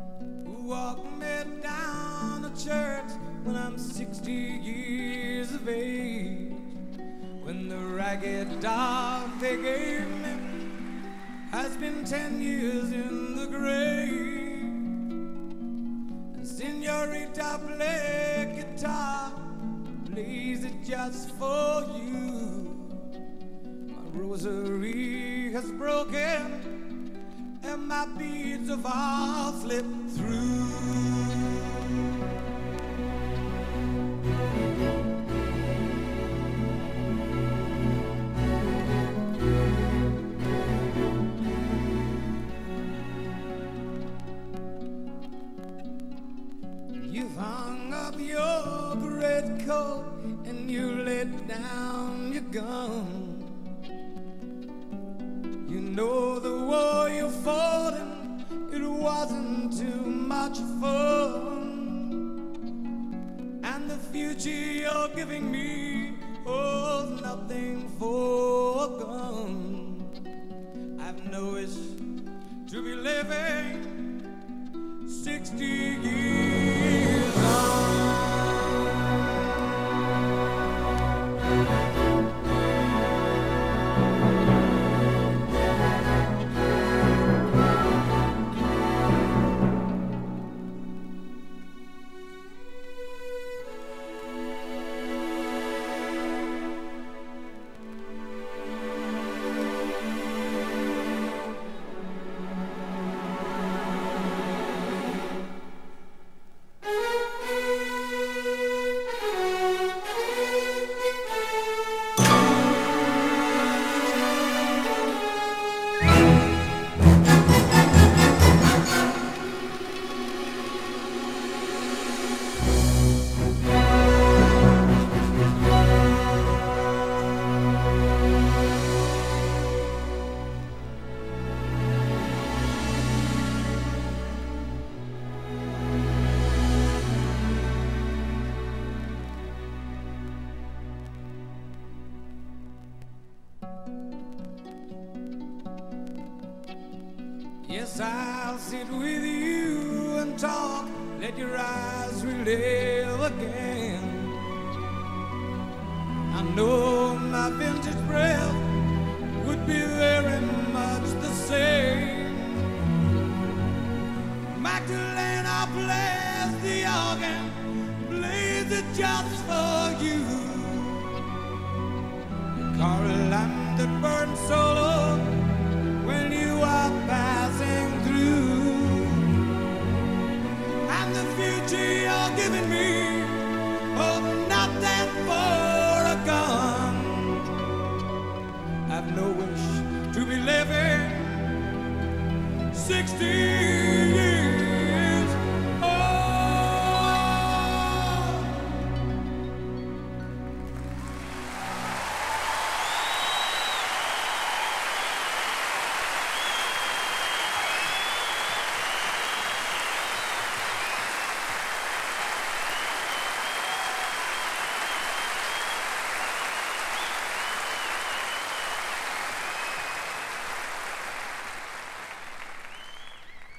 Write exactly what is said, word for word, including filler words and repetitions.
Walk me down to church when I'm sixty years of age. When the ragged dog they gave me has been ten years in the grave. And Senorita play guitar, plays it just for you. My rosary has broken and my beads have all slipped through. You've hung up your red coat and you let down your gun. You know the war you fought in, it wasn't too much fun. And the future you're giving me holds nothing forgone. I've no wish to be living sixty years on. Yes, I'll sit with you and talk, let your eyes relive again. I know my vintage breath would be very much the same. Magdalena plays the organ, plays it just for you. Caroline that burns solo when you are passing through. And the future you're giving me, oh, not that for a gun. I've no wish to be living sixty